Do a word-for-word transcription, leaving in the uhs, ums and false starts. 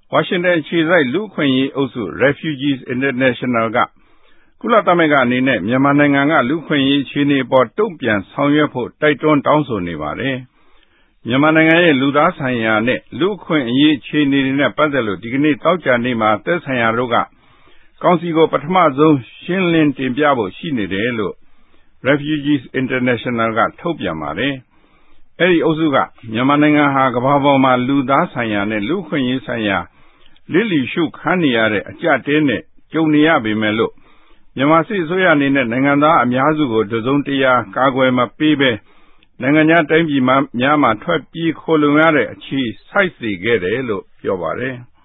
ဝါရှင်တန်အခြေစိုက်လူ့အခွင့်အရေးအုပ်စု Refugees International ကကုလသမဂ္ဂအနေနဲ့မြန်မာနိုင်ငံကလူ့အခွင့်အရေးအခြေအနေအပေါ်တုံ့ပြန်ဆောင်ရွက်ဖို့တိုက်တွန်းတောင်းဆိုနေပါတယ်။မြန်မာနိုင်ငံရဲ့လူသားဆိုင်ရာနဲ့လူ့အခွင့်အရေးအခြေအနေတွေနဲ့ပတ်သက်လို့ဒီကနေ့တောက်ကြနေ့မှာသက်ဆိုင်ရာတို့ကကောင်စီကိုပထမဆုံးရှင်းလင်းတင်ပြဖို့ရှိနေတယ်လို့ Refugees International ကထုတ်ပြန်ပါတယ်။အဲဒီအုပ်စုကမြန်မာနိုင်ငံဟာကမ္ဘာပေါ်မှာလူသားဆိုင်ရာနဲ့လူ့အခွင့်အရေးဆိုင်ရာလစ်လျရှုခန်းနေရတဲ့အကြအတဲနဲ့ကြုံနေရပေမဲ့လို့မြန်မာစစ်အစိုးရအနေနဲ့နိုင်ငံသားအများစုကိုတစုံတရာကာကွယ်မပေးဘဲနိုင်ငံခြားတိုင်းပြည်များမှာထွက်ပြေးခိုလုံရတဲ့အခြေစိုက်စေခဲ့တယ်လို့ပြောပါတယ်။